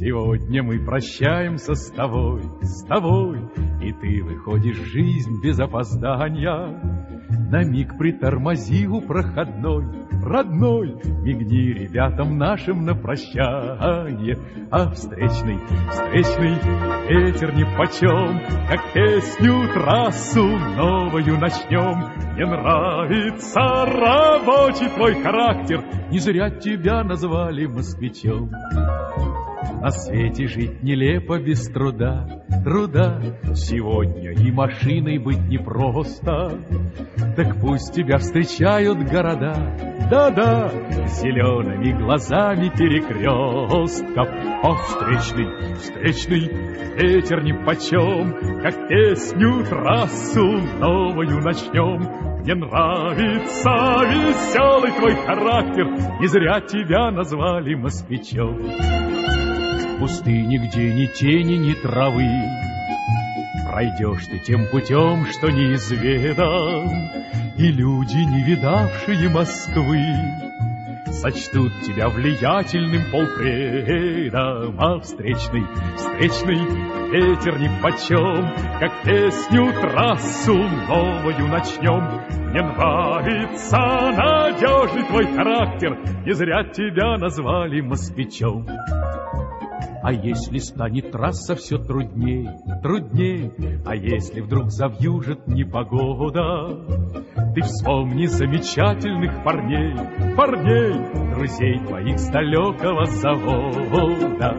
Сегодня мы прощаемся с тобой, и ты выходишь в жизнь без опоздания. На миг притормози у проходной, родной, мигни ребятам нашим на прощание. А встречный ветер нипочем, как песню трассу новую начнем. Мне нравится рабочий твой характер, не зря тебя назвали москвичом. На свете жить нелепо без труда, сегодня и машиной быть непросто. Так пусть тебя встречают города, да-да, зелеными глазами перекрестков. А встречный ветер нипочем, как песню трассу новую начнем. Мне нравится веселый твой характер, не зря тебя назвали москвичом. В пустыне, где ни тени, ни травы, пройдешь ты тем путем, что неизведан, и люди, не видавшие Москвы, сочтут тебя влиятельным полпредом. А встречный ветер нипочем, как песню трассу новую начнем. Мне нравится надежный твой характер, не зря тебя назвали москвичом. А если станет трасса все трудней, а если вдруг завьюжит непогода, ты вспомни замечательных парней, друзей твоих с далекого завода.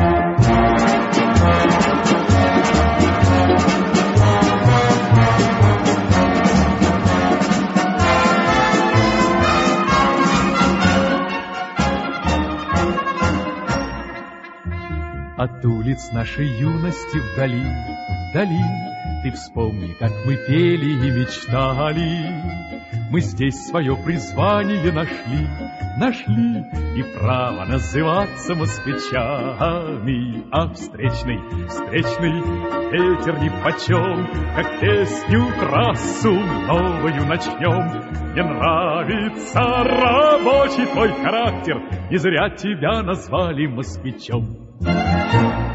От улиц нашей юности вдали, ты вспомни, как мы пели и мечтали. Мы здесь свое призвание нашли, и право называться москвичами. А встречный ветер нипочем, как песню трассу новую начнем. Мне нравится рабочий твой характер, не зря тебя назвали москвичом.